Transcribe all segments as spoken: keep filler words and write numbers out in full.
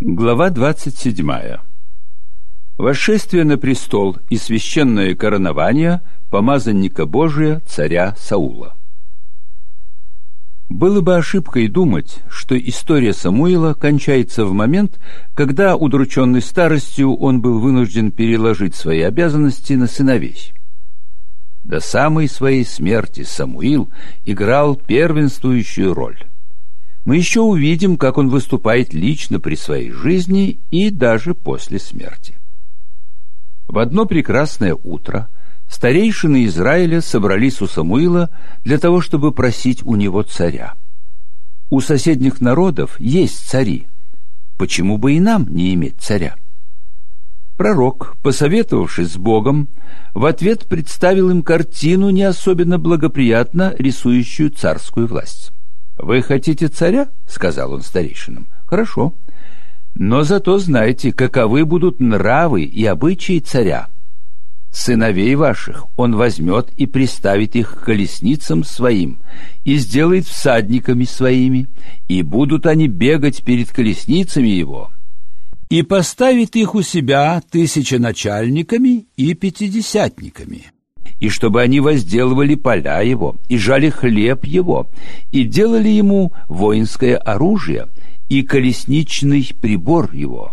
Глава двадцать седьмая. Восшествие на престол и священное коронование помазанника Божия царя Саула. Было бы ошибкой думать, что история Самуила кончается в момент, когда, удрученный старостью, он был вынужден переложить свои обязанности на сыновей. До самой своей смерти Самуил играл первенствующую роль. Мы еще увидим, как он выступает лично при своей жизни и даже после смерти. В одно прекрасное утро старейшины Израиля собрались у Самуила для того, чтобы просить у него царя. У соседних народов есть цари. Почему бы и нам не иметь царя? Пророк, посоветовавшись с Богом, в ответ представил им картину, не особенно благоприятно рисующую царскую власть. «Вы хотите царя?» — сказал он старейшинам. «Хорошо. Но зато знайте, каковы будут нравы и обычаи царя. Сыновей ваших он возьмет и приставит их к колесницам своим, и сделает всадниками своими, и будут они бегать перед колесницами его, и поставит их у себя тысяченачальниками и пятидесятниками. И чтобы они возделывали поля его, и жали хлеб его, и делали ему воинское оружие, и колесничный прибор его.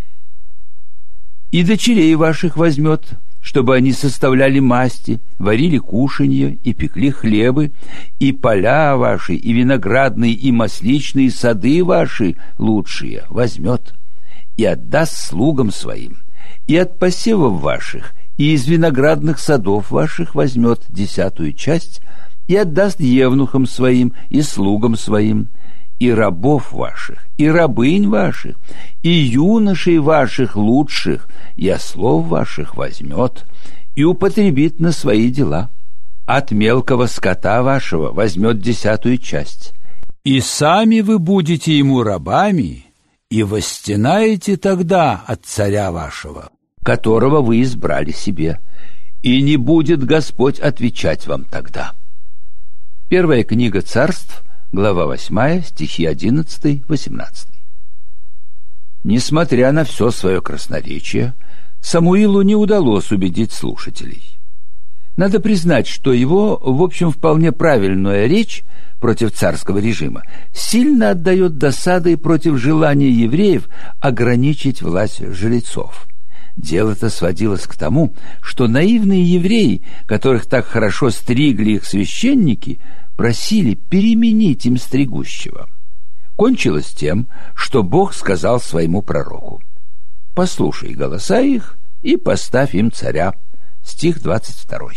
И дочерей ваших возьмет, чтобы они составляли масти, варили кушанье и пекли хлебы, и поля ваши, и виноградные, и масличные сады ваши лучшие возьмет, и отдаст слугам своим, и от посевов ваших, и из виноградных садов ваших возьмет десятую часть и отдаст евнухам своим и слугам своим, и рабов ваших, и рабынь ваших, и юношей ваших лучших, и ослов ваших возьмет и употребит на свои дела. От мелкого скота вашего возьмет десятую часть, и сами вы будете ему рабами, и восстенаете тогда от царя вашего, которого вы избрали себе, и не будет Господь отвечать вам тогда». Первая книга Царств, глава восьмая, стихи одиннадцатый-восемнадцатый. Несмотря на все свое красноречие, Самуилу не удалось убедить слушателей. Надо признать, что его, в общем, вполне правильная речь против царского режима сильно отдает досадой против желания евреев ограничить власть жрецов. Дело-то сводилось к тому, что наивные евреи, которых так хорошо стригли их священники, просили переменить им стригущего. Кончилось тем, что Бог сказал своему пророку: «Послушай голоса их и поставь им царя». Стих двадцать второй.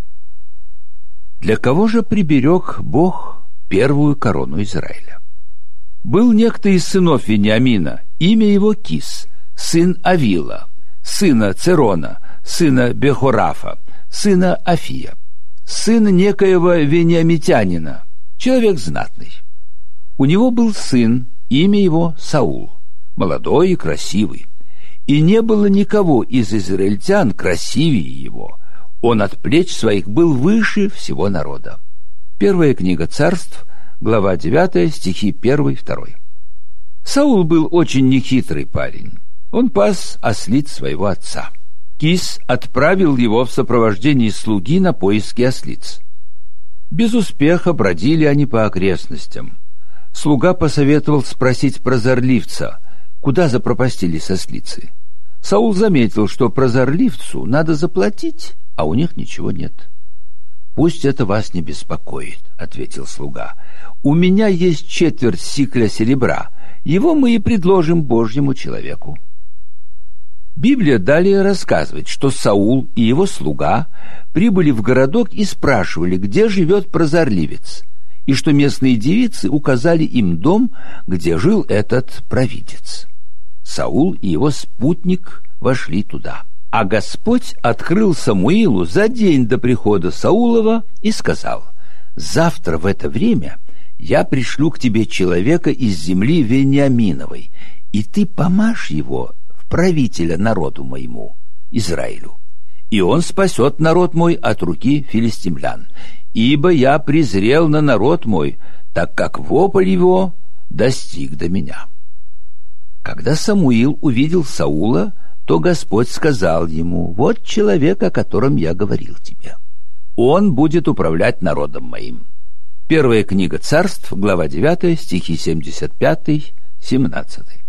Для кого же приберег Бог первую корону Израиля? Был некто из сынов Вениамина, имя его Кис, сын Авила, сына Церона, сына Бехорафа, сына Афия, сын некоего вениамитянина, человек знатный. У него был сын, имя его Саул, молодой и красивый, и не было никого из израильтян красивее его. Он от плеч своих был выше всего народа. Первая книга Царств, глава девятая, стихи первый-второй. Саул был очень нехитрый парень. Он пас ослиц своего отца. Кис отправил его в сопровождении слуги на поиски ослиц. Без успеха бродили они по окрестностям. Слуга посоветовал спросить прозорливца, куда запропастились ослицы. Саул заметил, что прозорливцу надо заплатить, а у них ничего нет. «Пусть это вас не беспокоит», — ответил слуга. «У меня есть четверть сикля серебра, его мы и предложим Божьему человеку». Библия далее рассказывает, что Саул и его слуга прибыли в городок и спрашивали, где живет прозорливец, и что местные девицы указали им дом, где жил этот провидец. Саул и его спутник вошли туда. А Господь открыл Самуилу за день до прихода Саулова и сказал: «Завтра в это время я пришлю к тебе человека из земли Вениаминовой, и ты помажь его правителя народу моему, Израилю, и он спасет народ мой от руки филистимлян, ибо я презрел на народ мой, так как вопль его достиг до меня». Когда Самуил увидел Саула, то Господь сказал ему: «Вот человек, о котором я говорил тебе. Он будет управлять народом моим». Первая книга Царств, глава девятая, стихи семьдесят пятый семнадцатый.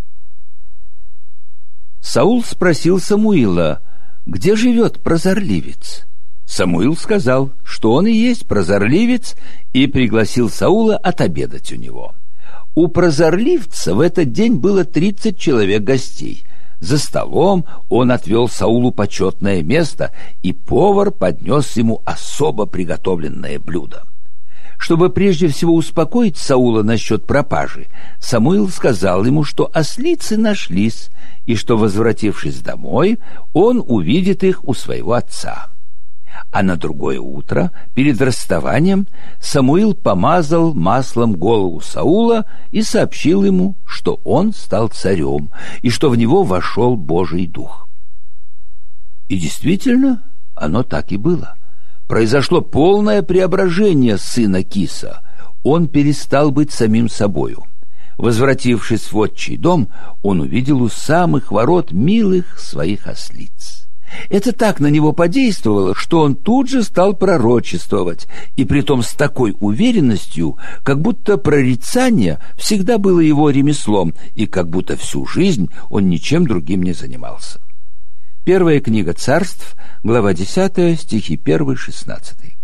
Саул спросил Самуила: «Где живет прозорливец?» Самуил сказал, что он и есть прозорливец, и пригласил Саула отобедать у него. У прозорливца в этот день было тридцать человек гостей. За столом он отвел Саулу почетное место, и повар поднес ему особо приготовленное блюдо. Чтобы прежде всего успокоить Саула насчет пропажи, Самуил сказал ему, что ослицы нашлись, и что, возвратившись домой, он увидит их у своего отца. А на другое утро, перед расставанием, Самуил помазал маслом голову Саула и сообщил ему, что он стал царем и что в него вошел Божий дух. И действительно, оно так и было. Произошло полное преображение сына Киса. Он перестал быть самим собою. Возвратившись в отчий дом, он увидел у самых ворот милых своих ослиц. Это так на него подействовало, что он тут же стал пророчествовать, и притом с такой уверенностью, как будто прорицание всегда было его ремеслом, и как будто всю жизнь он ничем другим не занимался. Первая книга Царств, глава десятая, стихи первый шестнадцатый.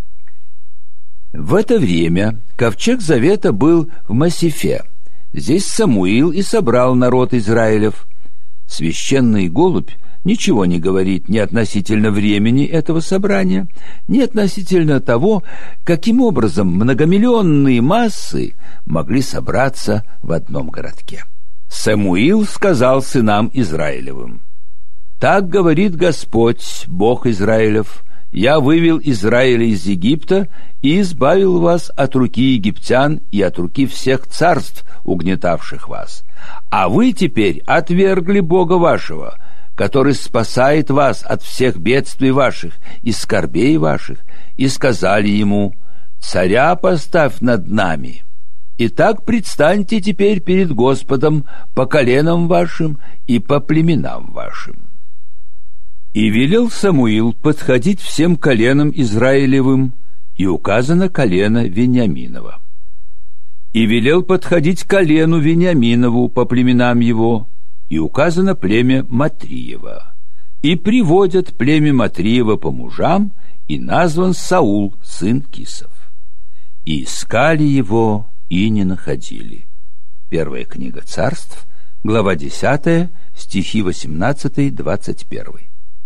В это время ковчег завета был в Масифе. Здесь Самуил и собрал народ Израилев. Священный голубь ничего не говорит ни относительно времени этого собрания, ни относительно того, каким образом многомиллионные массы могли собраться в одном городке. Самуил сказал сынам Израилевым: «Так говорит Господь, Бог Израилев: я вывел Израиля из Египта и избавил вас от руки египтян и от руки всех царств, угнетавших вас. А вы теперь отвергли Бога вашего, который спасает вас от всех бедствий ваших и скорбей ваших, и сказали ему: царя поставь над нами. Итак, предстаньте теперь перед Господом по коленам вашим и по племенам вашим». И велел Самуил подходить всем коленам Израилевым, и указано колено Вениаминова. И велел подходить колену Вениаминову по племенам его, и указано племя Матриева. И приводят племя Матриева по мужам, и назван Саул, сын Кисов. И искали его, и не находили. Первая книга Царств, глава десятая, стихи восемнадцатый двадцать первый.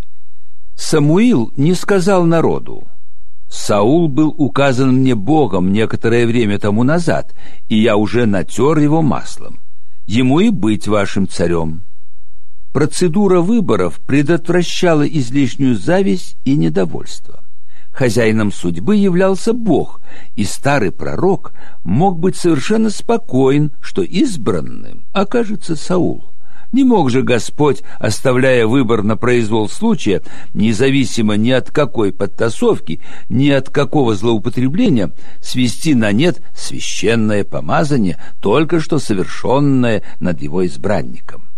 Самуил не сказал народу: «Саул был указан мне Богом некоторое время тому назад, и я уже натер его маслом. Ему и быть вашим царем». Процедура выборов предотвращала излишнюю зависть и недовольство. Хозяином судьбы являлся Бог, и старый пророк мог быть совершенно спокоен, что избранным окажется Саул. Не мог же Господь, оставляя выбор на произвол случая, независимо ни от какой подтасовки, ни от какого злоупотребления, свести на нет священное помазание, только что совершенное над его избранником.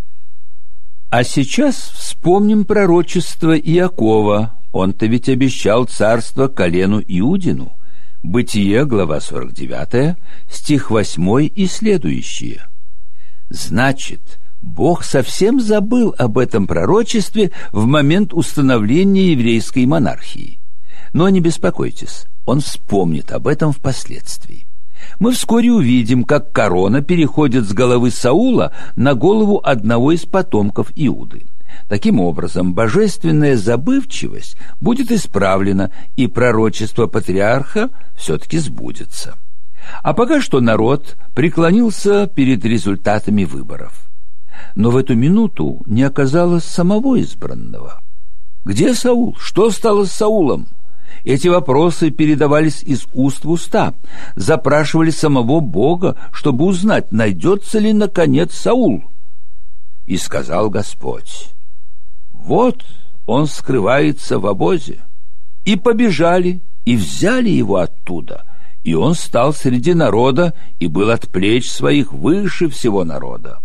А сейчас вспомним пророчество Иакова. Он-то ведь обещал царство колену Иудину. Бытие, глава сорок девятая, стих восьмой и следующие. Значит, Бог совсем забыл об этом пророчестве в момент установления еврейской монархии. Но не беспокойтесь, он вспомнит об этом впоследствии. Мы вскоре увидим, как корона переходит с головы Саула на голову одного из потомков Иуды. Таким образом, божественная забывчивость будет исправлена, и пророчество патриарха все-таки сбудется. А пока что народ преклонился перед результатами выборов. Но в эту минуту не оказалось самого избранного. Где Саул? Что стало с Саулом? Эти вопросы передавались из уст в уста, запрашивали самого Бога, чтобы узнать, найдется ли наконец Саул. И сказал Господь: «Вот он скрывается в обозе». И побежали, и взяли его оттуда, и он стал среди народа, и был от плеч своих выше всего народа.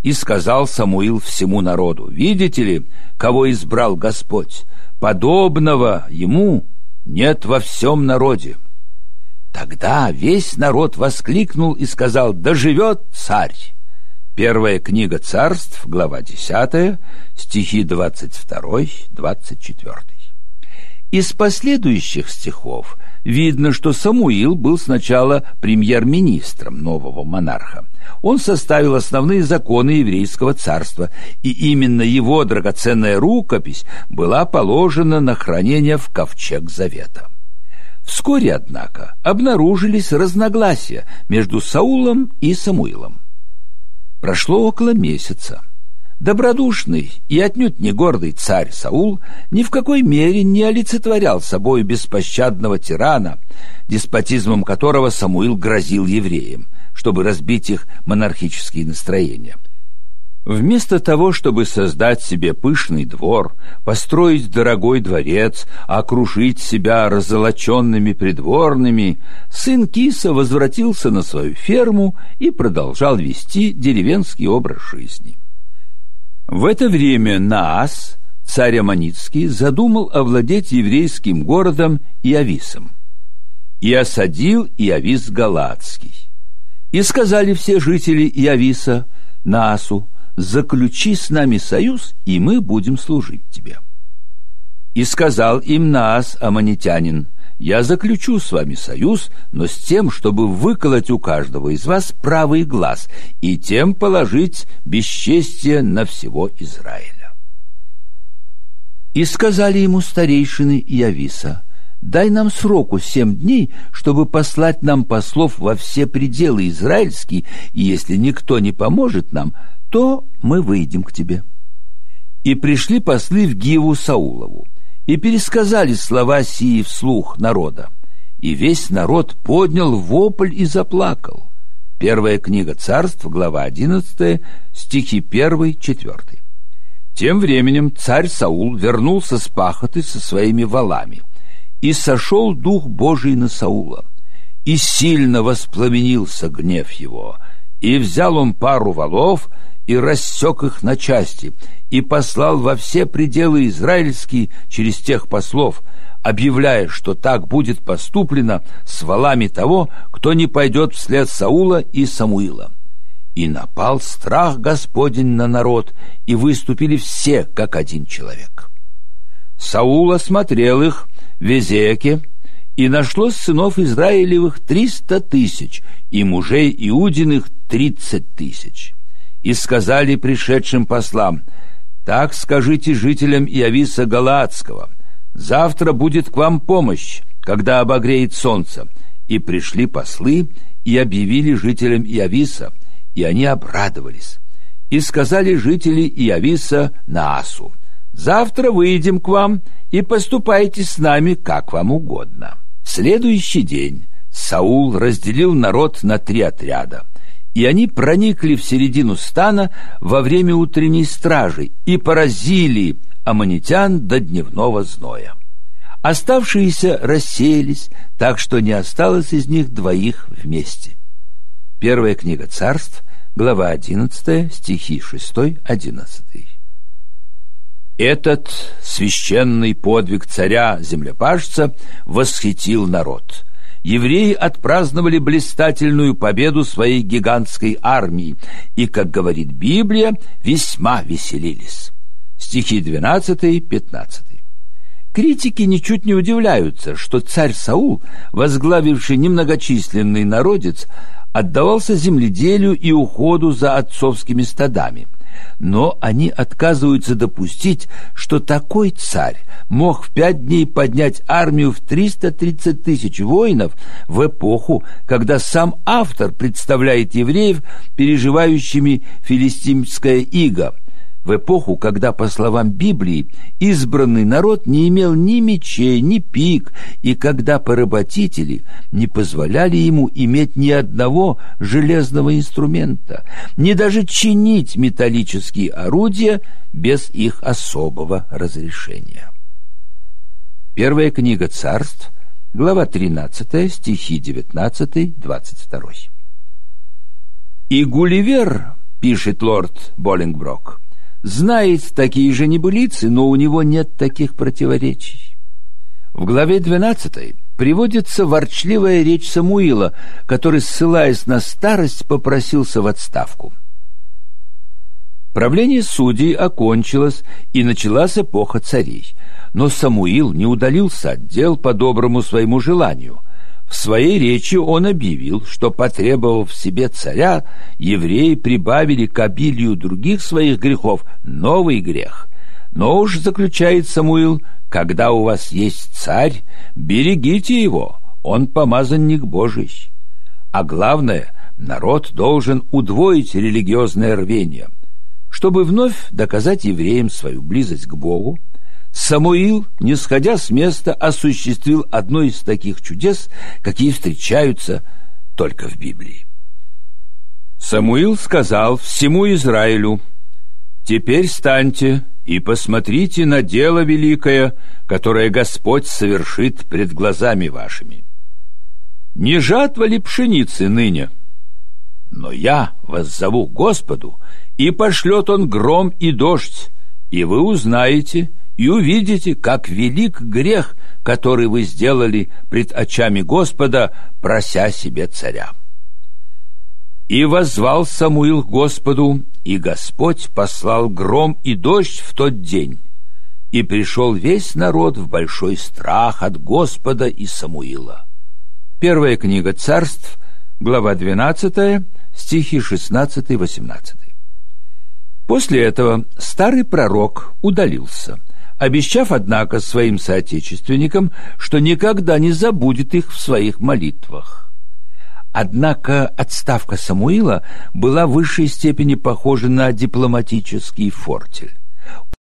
И сказал Самуил всему народу: «Видите ли, кого избрал Господь? Подобного ему нет во всем народе». Тогда весь народ воскликнул и сказал: «Да живет царь!» Первая книга Царств, глава десятая, стихи двадцать второй двадцать четвёртый. Из последующих стихов видно, что Самуил был сначала премьер-министром нового монарха. Он составил основные законы еврейского царства, и именно его драгоценная рукопись была положена на хранение в ковчег завета. Вскоре, однако, обнаружились разногласия между Саулом и Самуилом. Прошло около месяца. Добродушный и отнюдь не гордый царь Саул ни в какой мере не олицетворял собой беспощадного тирана, деспотизмом которого Самуил грозил евреям, чтобы разбить их монархические настроения. Вместо того, чтобы создать себе пышный двор, построить дорогой дворец, окружить себя раззолоченными придворными, сын Киса возвратился на свою ферму и продолжал вести деревенский образ жизни. В это время Наас, царь Аммонитский, задумал овладеть еврейским городом Иависом. И осадил Иавис Галаадский. И сказали все жители Иависа Наасу: «Заключи с нами союз, и мы будем служить тебе». И сказал им Наас, аммонитянин: «Я заключу с вами союз, но с тем, чтобы выколоть у каждого из вас правый глаз и тем положить бесчестие на всего Израиля». И сказали ему старейшины Иависа: «Дай нам сроку семь дней, чтобы послать нам послов во все пределы израильские, и если никто не поможет нам, то мы выйдем к тебе». И пришли послы в Гиву Саулову, и пересказали слова сии вслух народа. И весь народ поднял вопль и заплакал. Первая книга Царств, глава одиннадцатая, стихи первый четвёртый. Тем временем царь Саул вернулся с пахоты со своими волами, и сошел Дух Божий на Саула, и сильно воспламенился гнев его, и взял он пару волов и рассек их на части, и послал во все пределы израильские через тех послов, объявляя, что так будет поступлено с волами того, кто не пойдет вслед Саула и Самуила. И напал страх Господень на народ, и выступили все, как один человек. Саул осмотрел их в Везеке, и нашлось сынов Израилевых триста тысяч, и мужей Иудиных тридцать тысяч. И сказали пришедшим послам: «Так скажите жителям Иависа Галаадского: завтра будет к вам помощь, когда обогреет солнце». И пришли послы и объявили жителям Иависа, и они обрадовались. И сказали жители Иависа Наасу: «Завтра выйдем к вам, и поступайте с нами, как вам угодно». В следующий день Саул разделил народ на три отряда, и они проникли в середину стана во время утренней стражи и поразили аммонитян до дневного зноя. Оставшиеся рассеялись, так что не осталось из них двоих вместе. Первая книга Царств, глава одиннадцатая, стихи шестой одиннадцатый. Этот священный подвиг царя-землепашца восхитил народ. Евреи отпраздновали блистательную победу своей гигантской армии и, как говорит Библия, весьма веселились. Стихи двенадцатый пятнадцатый. Критики ничуть не удивляются, что царь Саул, возглавивший немногочисленный народец, отдавался земледелию и уходу за отцовскими стадами. Но они отказываются допустить, что такой царь мог в пять дней поднять армию в триста тридцать тысяч воинов в эпоху, когда сам автор представляет евреев переживающими филистимское иго, в эпоху, когда, по словам Библии, избранный народ не имел ни мечей, ни пик, и когда поработители не позволяли ему иметь ни одного железного инструмента, ни даже чинить металлические орудия без их особого разрешения. Первая книга Царств, глава тринадцатая, стихи девятнадцатый двадцать второй. И Гулливер пишет лорд Болингброк, знает такие же небылицы, но у него нет таких противоречий. В главе двенадцатой приводится ворчливая речь Самуила, который, ссылаясь на старость, попросился в отставку. Правление судей окончилось, и началась эпоха царей. Но Самуил не удалился от дел по доброму своему желанию. В своей речи он объявил, что, потребовав себе царя, евреи прибавили к обилию других своих грехов новый грех. Но уж, заключает Самуил, когда у вас есть царь, берегите его, он помазанник Божий. А главное, народ должен удвоить религиозное рвение. Чтобы вновь доказать евреям свою близость к Богу, Самуил, не сходя с места, осуществил одно из таких чудес, какие встречаются только в Библии. Самуил сказал всему Израилю: «Теперь встаньте и посмотрите на дело великое, которое Господь совершит пред глазами вашими. Не жатва ли пшеницы ныне? Но я воззову Господу, и пошлет Он гром и дождь, и вы узнаете и увидите, как велик грех, который вы сделали пред очами Господа, прося себе царя». И воззвал Самуил к Господу, и Господь послал гром и дождь в тот день, и пришел весь народ в большой страх от Господа и Самуила. Первая книга Царств, глава двенадцатая, стихи шестнадцатый-восемнадцатый. После этого старый пророк удалился, обещав, однако, своим соотечественникам, что никогда не забудет их в своих молитвах. Однако отставка Самуила была в высшей степени похожа на дипломатический фортель.